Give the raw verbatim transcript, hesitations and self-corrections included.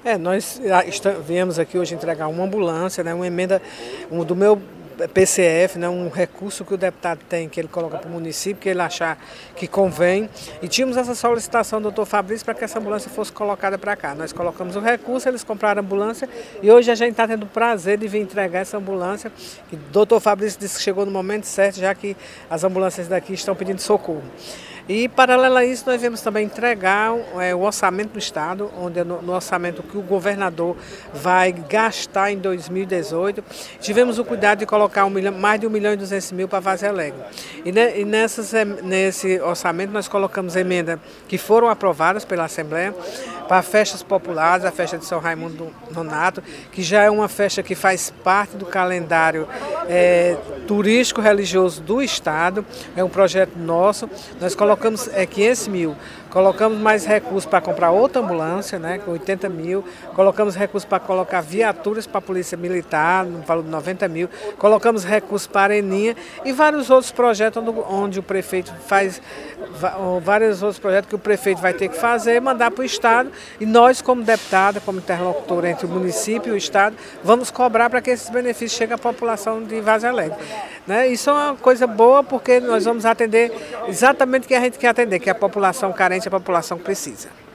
É, nós viemos aqui hoje entregar uma ambulância, né, uma emenda um, do meu P C F, né, um recurso que o deputado tem, que ele coloca para o município, que ele achar que convém. E tínhamos essa solicitação do doutor Fabrício para que essa ambulância fosse colocada para cá. Nós colocamos o recurso, eles compraram a ambulância e hoje a gente está tendo o prazer de vir entregar essa ambulância. O doutor Fabrício disse que chegou no momento certo, já que as ambulâncias daqui estão pedindo socorro. E, paralelo a isso, nós viemos também entregar é, o orçamento do Estado, onde no, no orçamento que o governador vai gastar em dois mil e dezoito, tivemos o cuidado de colocar um milhão, mais de um milhão e duzentos mil para Várzea Alegre. E, ne, e nessas, nesse orçamento nós colocamos emendas que foram aprovadas pela Assembleia para festas populares, a festa de São Raimundo Nonato, que já é uma festa que faz parte do calendário é, turístico religioso do Estado, é um projeto nosso. Nós colocamos é, quinhentos mil, colocamos mais recursos para comprar outra ambulância, né, com oitenta mil, colocamos recursos para colocar viaturas para a Polícia Militar, no valor de noventa mil, colocamos recursos para a Eninha e vários outros projetos onde, onde o prefeito faz, vários outros projetos que o prefeito vai ter que fazer, mandar para o Estado e nós, como deputada, como interlocutor entre o município e o Estado, vamos cobrar para que esses benefícios cheguem à população de Várzea Alegre. Né? Isso é uma coisa boa porque nós vamos atender exatamente o que a gente quer atender, que é a população carente, a população que precisa.